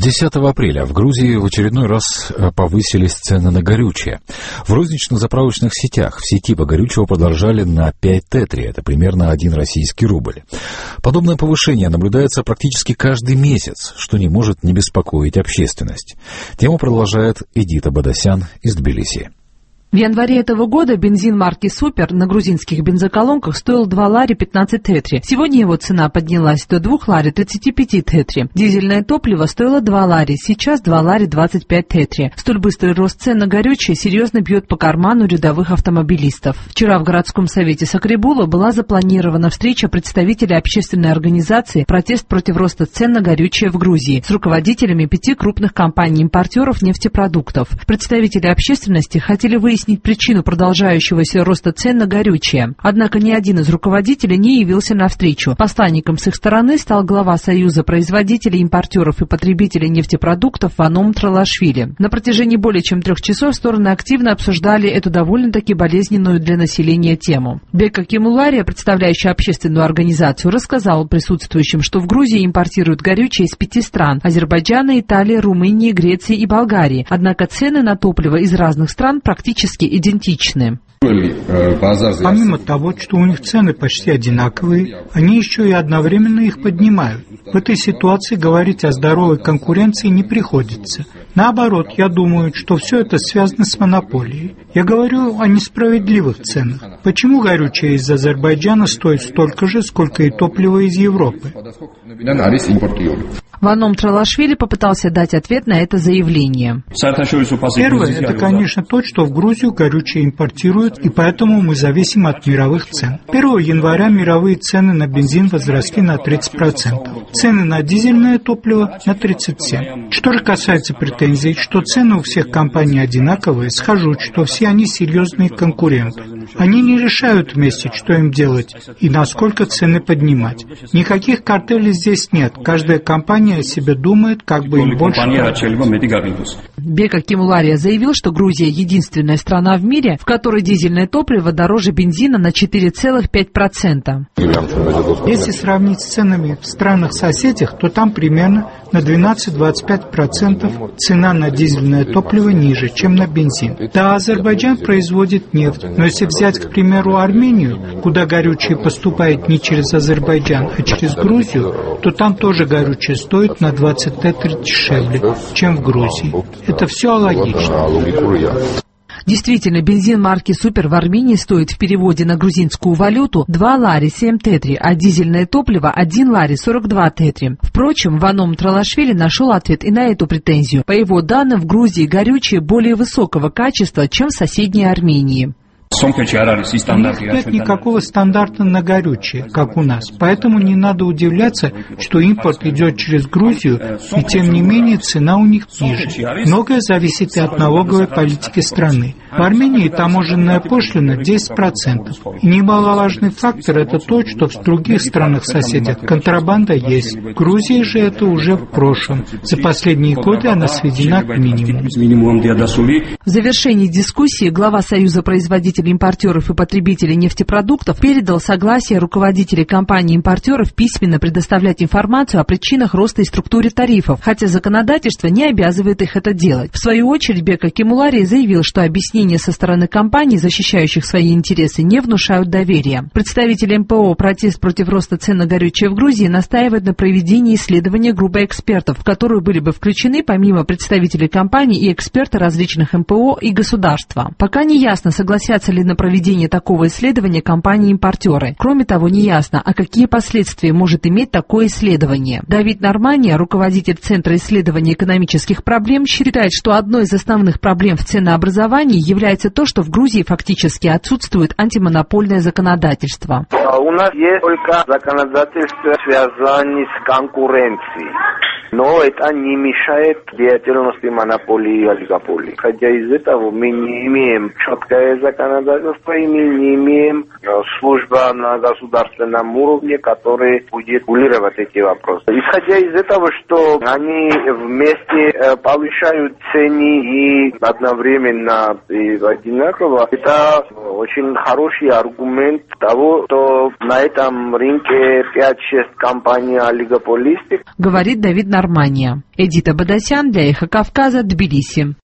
С 10 апреля в Грузии в очередной раз повысились цены на горючее. В рознично-заправочных сетях в сети по горючему подорожали на 5 тетри, это примерно 1 российский рубль. Подобное повышение наблюдается практически каждый месяц, что не может не беспокоить общественность. Тему продолжает Эдита Бадасян из Тбилиси. В январе этого года бензин марки «Супер» на грузинских бензоколонках стоил 2 лари 15 тетри. Сегодня его цена поднялась до 2 лари 35 тетри. Дизельное топливо стоило 2 лари, сейчас 2 лари 25 тетри. Столь быстрый рост цен на горючее серьезно бьет по карману рядовых автомобилистов. Вчера в городском совете Сакребула была запланирована встреча представителей общественной организации «Протест против роста цен на горючее в Грузии» с руководителями 5 крупных компаний-импортеров нефтепродуктов. Представители общественности хотели выяснить причину продолжающегося роста цен на горючее. Однако ни один из руководителей не явился на встречу. Посланником с их стороны стал глава Союза производителей, импортеров и потребителей нефтепродуктов Ваном Тралашвили. На протяжении более чем 3 часов стороны активно обсуждали эту довольно-таки болезненную для населения тему. Бека Кемулария, представляющий общественную организацию, рассказал присутствующим, что в Грузии импортируют горючее из 5 стран – Азербайджана, Италии, Румынии, Греции и Болгарии. Однако цены на топливо из разных стран практически идентичны. Помимо того, что у них цены почти одинаковые, они еще и одновременно их поднимают. В этой ситуации говорить о здоровой конкуренции не приходится. Наоборот, я думаю, что все это связано с монополией. Я говорю о несправедливых ценах. Почему горючее из Азербайджана стоит столько же, сколько и топливо из Европы? Ваном Тралашвили попытался дать ответ на это заявление. Первое, это, конечно, то, что в Грузию горючее импортируют, и поэтому мы зависим от мировых цен. 1 января мировые цены на бензин возросли на 30%, цены на дизельное топливо на 37%. Что же касается претензий, что цены у всех компаний одинаковые, схожу, что все они серьезные конкуренты. Они не решают вместе, что им делать и насколько цены поднимать. Никаких картелей здесь нет. Каждая компания о себе думает, как бы им больше... Бека Кемулария заявил, что Грузия единственная страна в мире, в которой дизельное топливо дороже бензина на 4,5%. Если сравнить с ценами в странах-соседях, то там примерно на 12-25% цена на дизельное топливо ниже, чем на бензин. Да, Азербайджан производит нефть, но если взять, к примеру, Армению, куда горючее поступает не через Азербайджан, а через Грузию, то там тоже горючее стоит на 20 тетри дешевле, чем в Грузии. Это все логично. Действительно, бензин марки «Супер» в Армении стоит в переводе на грузинскую валюту 2 лари 7 тетри, а дизельное топливо 1 лари 42 тетри. Впрочем, Ваном Тралашвили нашел ответ и на эту претензию. По его данным, в Грузии горючее более высокого качества, чем в соседней Армении. У них нет никакого стандарта на горючее, как у нас, поэтому не надо удивляться, что импорт идет через Грузию, и тем не менее цена у них ниже. Многое зависит и от налоговой политики страны. В Армении таможенная пошлина 10%. И немаловажный фактор – это то, что в других странах-соседях контрабанда есть. В Грузии же это уже в прошлом. За последние годы она сведена к минимуму. В завершении дискуссии глава Союза производителей, импортеров и потребителей нефтепродуктов передал согласие руководителей компаний-импортеров письменно предоставлять информацию о причинах роста и структуре тарифов, хотя законодательство не обязывает их это делать. В свою очередь, Бека Кемулария заявил, что объяснения со стороны компаний, защищающих свои интересы, не внушают доверия. Представитель МПО «Протест против роста цен на горючее в Грузии» настаивает на проведении исследования группы экспертов, в которую были бы включены помимо представителей компаний и эксперты различных МПО и государства. Пока не ясно, согласятся ли на проведение такого исследования компании-импортеры. Кроме того, неясно, а какие последствия может иметь такое исследование. Давид Нормания, руководитель Центра исследования экономических проблем, считает, что одной из основных проблем в ценообразовании является то, что в Грузии фактически отсутствует антимонопольное законодательство. У нас есть только законодательство, связанное с конкуренцией. Но это не мешает деятельности монополии и олигополии. Хотя из этого мы не имеем четкое законодательство, и мы не имеем службу на государственном уровне, которая будет регулировать эти вопросы. Исходя из этого, что они вместе повышают цены и одновременно и одинаково, это очень хороший аргумент того, что на этом рынке 5-6 компаний олигополистов. Говорит Давид Нормания. Эдита Бадасян для «Эхо Кавказа», Тбилиси.